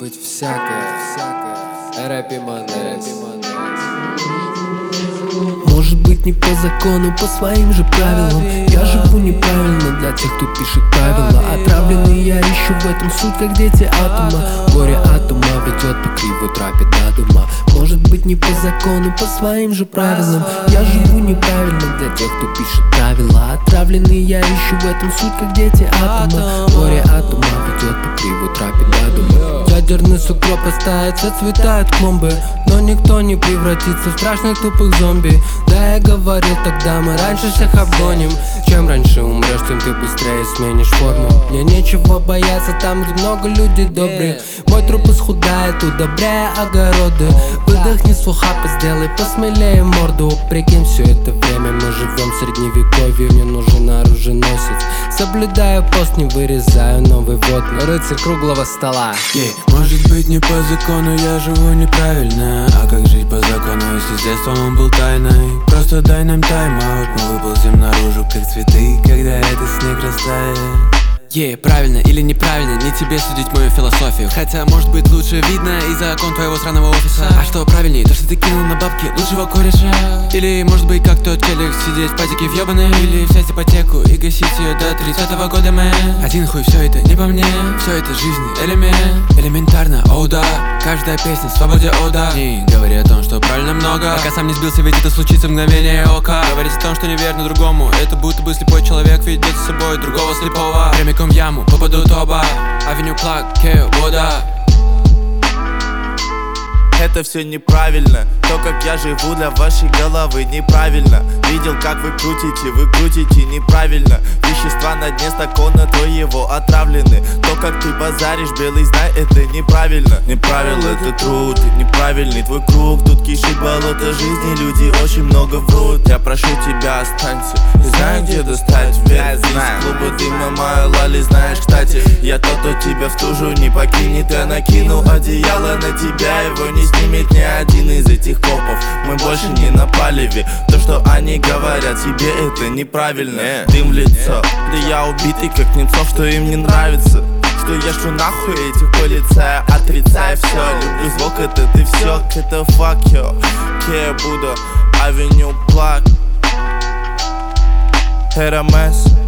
быть всякое. Рэпи Манес. Может быть не по закону, по своим же правилам. Я живу неправильно для тех, кто пишет правила. Отравленный я ищу в этом суть, как дети атома. Горе от ума ведет по кривой тропе до дома. Может быть не по закону, по своим же правилам. Я живу неправильно для тех, кто пишет правила. Отравленный я ищу в этом суть, как дети атома. Горе от ума ведет по кривой тропе до дома. Ядерный сугроб растает, зацветают клумбы, но никто не превратится в страшных тупых зомби. Да, я говорил тогда, мы раньше всех обгоним. Чем раньше умрешь, тем ты быстрее сменишь форму. Мне нечего бояться там, где много людей добрых. Мой труп исхудает, удобряя огороды. Выдохни с ухапа, сделай посмелее морду. Прикинь, все это время мы живем в средневековье. Мне нужен оруженосец, соблюдаю пост, не вырезаю новый водный. Рыцарь круглого стола. Может быть не по закону, я живу неправильно. А как жить по закону, если с детства он был тайной? Просто дай нам тайм-аут, мы выползем наружу, как цветы, когда этот снег растает. Правильно или неправильно, не тебе судить мою философию. Хотя, может быть, лучше видно из-за окон твоего сраного офиса. А что правильнее, то что ты кинул на бабки лучшего кореша? Или, может быть, как тот челик, сидеть в патике въебаный? Или взять ипотеку и гасить ее до 30-го года, мэн? Один хуй, все это не по мне, все это жизни элемент. Элементарно, оу да, каждая песня свободе, оу да. Не говори о том, что правильно много, пока сам не сбился, ведь это случится в мгновение ока. Говорить о том, что неверно другому, это будто бы слепой человек ведет с собой другого слепого. Прямиком в яму попадут оба. Авеню Плак, Кео, вода. Это все неправильно, то, как я живу для вашей головы неправильно. Видел, как вы крутите неправильно. Вещества на дне стакана твоего отравлены. То, как ты базаришь, белый, знай, это неправильно. Неправильно, это труд, неправильный твой круг. Тут кишит болото жизни, люди очень много врут. Я прошу тебя, останься, не знаю, где достать вверх. Из клуба дыма моя лали, знаешь, кстати. Я тот, кто тебя в стужу не покинет. Я накину одеяло на тебя, его не снимет ни один из этих копов. Мы больше не на палеве. То, что они говорят тебе, это неправильно. Дым в лицо, да я убитый, как Немцов, что им не нравится. Что я шлю нахуй этих полицаев, отрицай все. Люблю звук, это ты все, это fuck you. Кея Будда, Авеню Плак, РМС.